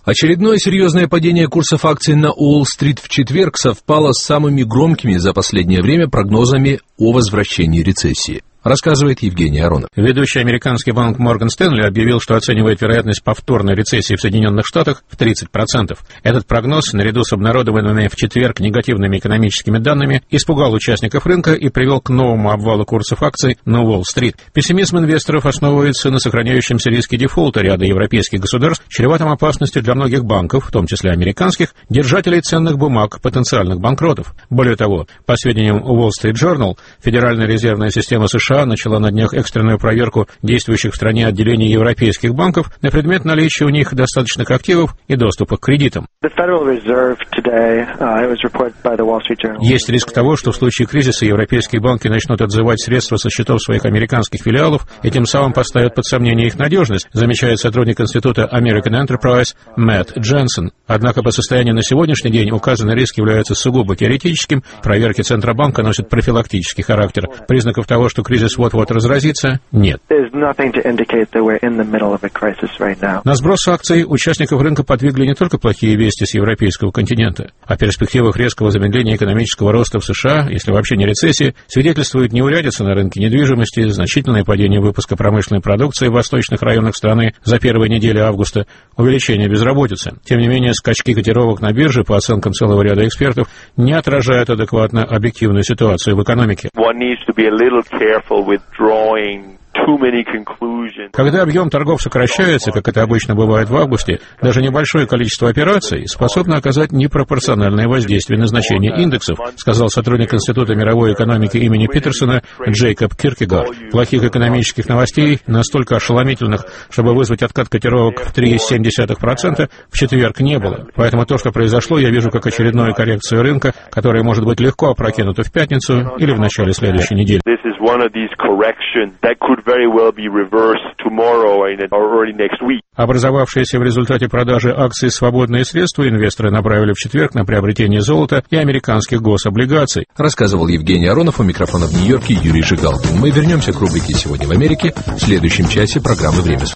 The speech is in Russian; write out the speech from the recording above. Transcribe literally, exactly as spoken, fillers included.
Очередное серьезное падение курсов акций на Уолл-стрит в четверг совпало с самыми громкими за последнее время прогнозами о возвращении рецессии. Рассказывает Евгений Аронов. Ведущий американский банк Морган Стэнли объявил, что оценивает вероятность повторной рецессии в Соединенных Штатах в тридцать процентов. Этот прогноз, наряду с обнародованными в четверг негативными экономическими данными, испугал участников рынка и привел к новому обвалу курсов акций на Уолл-стрит. Пессимизм инвесторов основывается на сохраняющемся риске дефолта ряда европейских государств, чреватым опасностью для многих банков, в том числе американских, держателей ценных бумаг, потенциальных банкротов. Более того, по сведениям Wall Street Journal, Федеральная резервная система США начала на днях экстренную проверку действующих в стране отделений европейских банков на предмет наличия у них достаточных активов и доступа к кредитам. Есть риск того, что в случае кризиса европейские банки начнут отзывать средства со счетов своих американских филиалов и тем самым поставят под сомнение их надежность, замечает сотрудник Института American Enterprise Мэтт Дженсен. Однако по состоянию на сегодняшний день указанный риск является сугубо теоретическим, проверки Центробанка носят профилактический характер. Признаков того, что кризис вот-вот разразится, нет. На сброс акций участников рынка подвигли не только плохие вести с европейского континента. О перспективах резкого замедления экономического роста в США, если вообще не рецессии, свидетельствует неурядица на рынке недвижимости, значительное падение выпуска промышленной продукции в восточных районах страны за первые недели августа, увеличение безработицы. Тем не менее, скачки котировок на бирже, по оценкам целого ряда экспертов, не отражают адекватно объективную ситуацию в экономике. Когда объем торгов сокращается, как это обычно бывает в августе, даже небольшое количество операций способно оказать непропорциональное воздействие на значение индексов, сказал сотрудник Института мировой экономики имени Питерсона Джейкоб Киркегар. Плохих экономических новостей, настолько ошеломительных, чтобы вызвать откат котировок в три целых семь десятых процента, в четверг не было. Поэтому то, что произошло, я вижу как очередную коррекцию рынка, которая может быть легко опрокинута в пятницу или в начале следующей недели. Образовавшиеся в результате продажи акций «Свободные средства» инвесторы направили в четверг на приобретение золота и американских гособлигаций. Рассказывал Евгений Аронов, у микрофона в Нью-Йорке Юрий Жигалкин. Мы вернемся к рубрике «Сегодня в Америке» в следующем часе программы «Время».